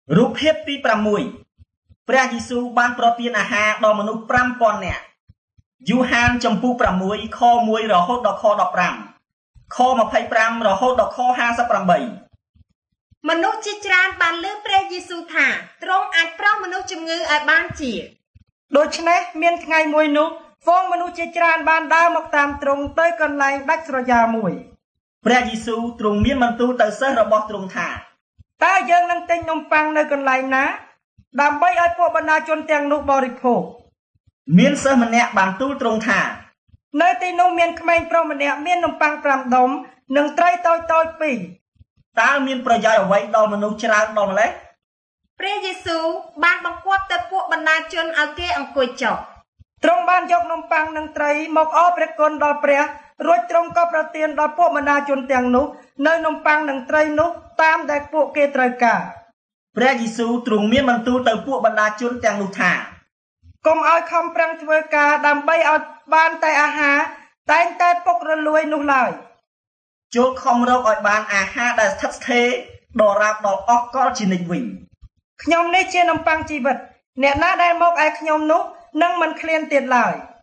រូបភាពទី6ព្រះយេស៊ូវបានប្រទានអាហារដល់មនុស្ស 5000 នាក់យូហានចំពុក 6 ខ 1 រហូតដល់ខ 15 ខ 25 រហូតដល់ខ 58 មនុស្សជាច្រើនបានលើព្រះយេស៊ូវថាទ្រង់អាចប្រោសមនុស្សជំងឺឲ្យបានជាដូច្នេះមានថ្ងៃមួយនោះហ្វូងមនុស្សជាច្រើនបានដើរមកតាមទ្រង់ទៅកន្លែងដាច់ស្រយាលមួយព្រះយេស៊ូវទ្រង់មានបន្ទូលទៅសិស្សរបស់ទ្រង់ថាតើយើងនឹងទិញនំប៉័ងនៅកន្លែងណាដើម្បីឲ្យពួកបណ្ដាជនទាំងនោះបរិភោគមានសិស្សម្នាក់បានទូលទ្រង់ថានៅទីនោះមានក្មេងប្រុសម្នាក់មាននំប៉័ង5ដុំនិងត្រីតូចៗ2 តើមានប្រយោជន៍អ្វីដល់មនុស្សច្រើនដល់ម្ល៉េះព្រះយេស៊ូវបានបង្គាប់ទៅពួកបណ្ដាជនឲ្យគេអង្គុយចុះទ្រង់បានយកនំប៉័ងនិងត្រីមកអរព្រះគុណដល់ព្រះរួចទ្រង់ក៏ប្រទានដល់ពួកបណ្ដាជនទាំងនោះនៅនំប៉័ងនិងត្រីនោះតាមដែលពួកគេត្រូវការព្រះយេស៊ូវទ្រង់មានបន្ទូលទៅពួកបណ្ដាជនទាំងនោះថាកុំឲ្យខំប្រឹងធ្វើការដើម្បីឲ្យបានតែអាហារតែងតែពុករលួយនោះឡើយចូលខំរកឲ្យបានអាហារដែលស្ថិតស្ថេរដល់រាបដល់អស់កលជានិច្ចវិញខ្ញុំនេះជានំប៉័ងជីវិតអ្នកណាដែលមកឯខ្ញុំនោះនឹងមិនឃ្លានទៀតឡើយ